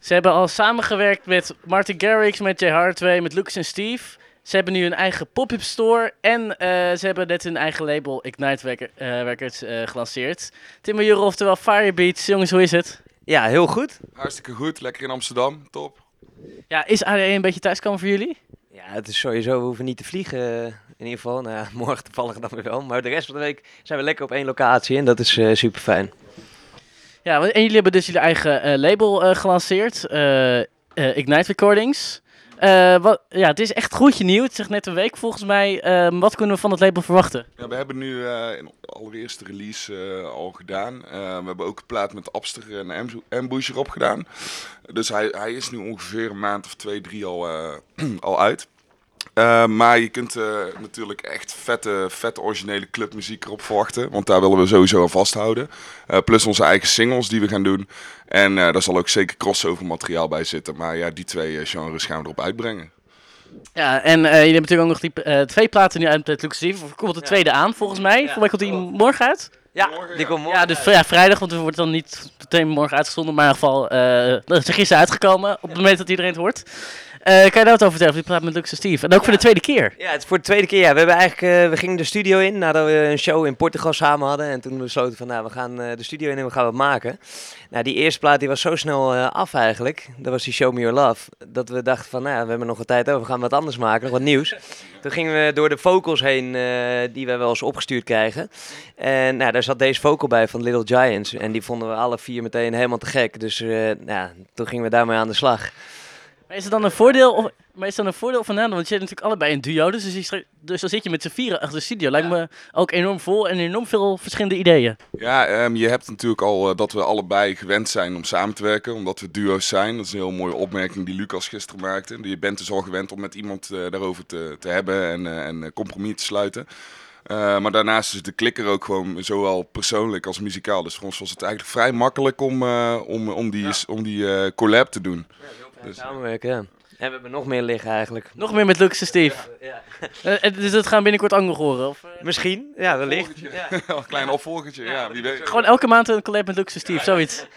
Ze hebben al samengewerkt met Martin Garrix, met Jay Hardway, met Lucas en Steve. Ze hebben nu een eigen pop-up store en ze hebben net hun eigen label Ignite Records gelanceerd. Tim en Jure, oftewel Firebeats. Jongens, hoe is het? Ja, heel goed. Hartstikke goed, lekker in Amsterdam, top. Ja, is ADE een beetje thuiskomen voor jullie? Ja, het is sowieso, we hoeven niet te vliegen in ieder geval. Nou ja, morgen toevallig dan weer wel. Maar de rest van de week zijn we lekker op één locatie en dat is super fijn. Ja, en jullie hebben dus jullie eigen label gelanceerd, Ignite Recordings. Het is echt goedje nieuw. Het zegt net een week volgens mij. Wat kunnen we van het label verwachten? Ja, we hebben nu in de allereerste release al gedaan. We hebben ook een plaat met Abster en Ambush erop gedaan. Dus hij is nu ongeveer een maand of 2, 3 al uit. Maar je kunt natuurlijk echt vette originele clubmuziek erop verwachten. Want daar willen we sowieso aan vasthouden. Plus onze eigen singles die we gaan doen. En daar zal ook zeker crossover materiaal bij zitten. Maar ja, die 2 genres gaan we erop uitbrengen. Ja, en jullie hebben natuurlijk ook nog die 2 platen nu uit met Lucas Steve. Er komt de tweede aan volgens mij. Volgens mij komt die morgen uit. Ja, die komt morgen. Ja, dus vrijdag, want het wordt dan niet meteen morgen uitgezonden. Maar in ieder geval, dat is gisteren uitgekomen op het moment dat iedereen het hoort. Kan je daar wat over vertellen? Die praat met Lucas en Steve. En ook voor de tweede keer. Ja, het is voor de tweede keer. Ja. We hebben eigenlijk, we gingen de studio in nadat we een show in Portugal samen hadden. En toen besloten van, we gaan de studio in en we gaan wat maken. Nou, die eerste plaat die was zo snel af eigenlijk. Dat was die Show Me Your Love. Dat we dachten van, we hebben nog wat tijd over. We gaan wat anders maken, nog wat nieuws. Toen gingen we door de vocals heen die we wel eens opgestuurd krijgen. En daar zat deze vocal bij van Little Giants. En die vonden we alle 4 meteen helemaal te gek. Dus toen gingen we daarmee aan de slag. Maar is het dan een voordeel of een nadeel? Want je hebt natuurlijk allebei een duo, dus dan zit je met z'n 4 achter de studio. Lijkt me ook enorm vol en enorm veel verschillende ideeën. Ja, je hebt natuurlijk al dat we allebei gewend zijn om samen te werken, omdat we duo's zijn. Dat is een heel mooie opmerking die Lucas gisteren maakte. Je bent dus al gewend om met iemand daarover te hebben en compromis te sluiten. Maar daarnaast is de klikker ook gewoon zowel persoonlijk als muzikaal. Dus voor ons was het eigenlijk vrij makkelijk om die collab te doen. Dus samenwerken, ja. En we hebben nog meer liggen eigenlijk. Nog meer met Lucas en Steve. Ja. Dus dat gaan we binnenkort ook nog horen? Of, Misschien, ja, wellicht. Ja. Een klein opvolgertje, ja, wie weet. Gewoon elke maand een collab met Lucas en Steve, zoiets.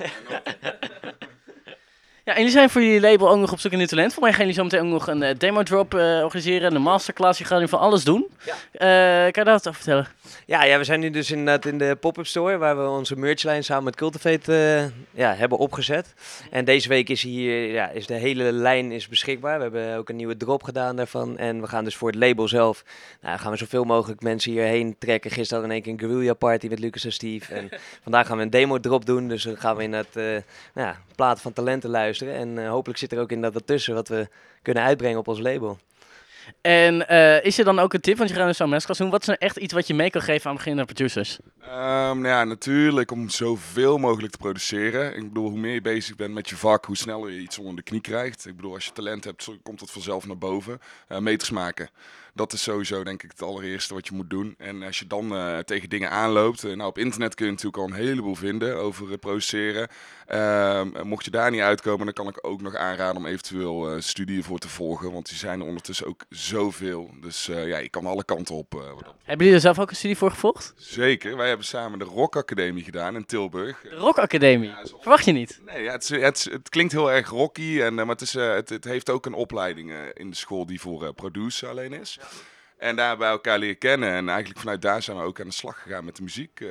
Ja, en jullie zijn voor jullie label ook nog op zoek naar nieuw talent. Voor mij gaan jullie zo meteen ook nog een demo drop organiseren, een masterclass. Je gaat nu van alles doen. Ja. Kan je daar wat over vertellen? Ja, we zijn nu dus inderdaad in de pop-up store waar we onze merchlijn samen met Cultivate hebben opgezet. En deze week is hier, is de hele lijn is beschikbaar. We hebben ook een nieuwe drop gedaan daarvan. En we gaan dus voor het label zelf, gaan we zoveel mogelijk mensen hierheen trekken. Gisteren hadden we in één keer een guerrilla party met Lucas en Steve. En vandaag gaan we een demo drop doen. Dus dan gaan we inderdaad platen van talenten luisteren. En hopelijk zit er ook inderdaad wat tussen wat we kunnen uitbrengen op ons label. En is er dan ook een tip, want je gaat dus zo'n masterclass doen. Wat is nou echt iets wat je mee kan geven aan beginnende producers? Natuurlijk om zoveel mogelijk te produceren. Ik bedoel, hoe meer je bezig bent met je vak, hoe sneller je iets onder de knie krijgt. Ik bedoel, als je talent hebt, komt het vanzelf naar boven. Meters maken. Dat is sowieso denk ik het allereerste wat je moet doen. En als je dan tegen dingen aanloopt... op internet kun je natuurlijk al een heleboel vinden over produceren. Mocht je daar niet uitkomen, dan kan ik ook nog aanraden om eventueel studieën voor te volgen. Want die zijn er ondertussen ook zoveel. Dus je kan alle kanten op. Hebben jullie er zelf ook een studie voor gevolgd? Zeker. Wij hebben samen de Rock Academie gedaan in Tilburg. De Rock Academie? Ja, verwacht je niet? Nee, het klinkt heel erg rocky. Maar het heeft ook een opleiding in de school die voor producer alleen is. Ja. En daar hebben we elkaar leren kennen. En eigenlijk vanuit daar zijn we ook aan de slag gegaan met de muziek.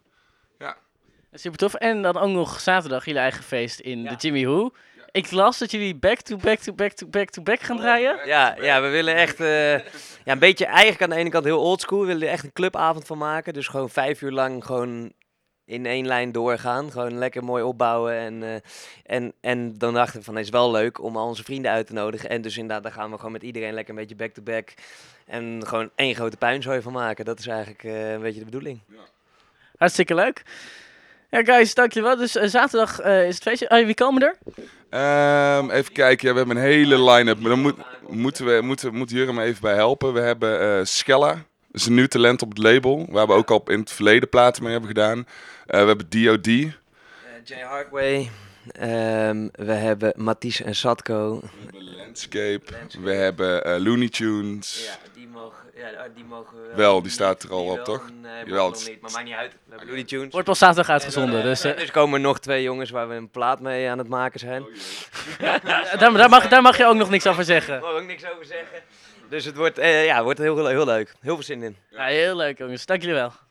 Super tof. En dan ook nog zaterdag jullie eigen feest in de Jimmy Who. Ja. Ik las dat jullie back-to-back gaan draaien. Ja, we willen echt een beetje eigenlijk aan de ene kant heel oldschool. We willen er echt een clubavond van maken. Dus gewoon 5 uur lang gewoon in één lijn doorgaan. Gewoon lekker mooi opbouwen. En dan dachten we van, het is wel leuk om al onze vrienden uit te nodigen. En dus inderdaad, daar gaan we gewoon met iedereen lekker een beetje back-to-back. En gewoon één grote puinzooi van maken. Dat is eigenlijk een beetje de bedoeling. Ja. Hartstikke leuk. Ja, guys, dankjewel. Dus zaterdag is het feestje. Wie komen er? Even kijken, we hebben een hele line-up. Maar dan moet Jurre me even bij helpen. We hebben Skella, dat is een nieuw talent op het label. Waar we ook al in het verleden platen mee hebben gedaan. We hebben D.O.D. Jay Hardway. We hebben Matisse en Satko. We hebben Landscape. We hebben Looney Tunes. Ja, die die mogen we Wel, die staat er al op, wel. toch? Nee, Jawel, nog het- niet, maar maakt niet uit. We hebben Looney Tunes. Wordt pas zaterdag uitgezonden. Dus Er komen nog 2 jongens waar we een plaat mee aan het maken zijn. daar mag je ook nog niks over zeggen. Daar mag ik ook niks over zeggen. Dus het wordt, wordt heel leuk. Heel veel zin in. Ja, heel leuk jongens. Dank jullie wel.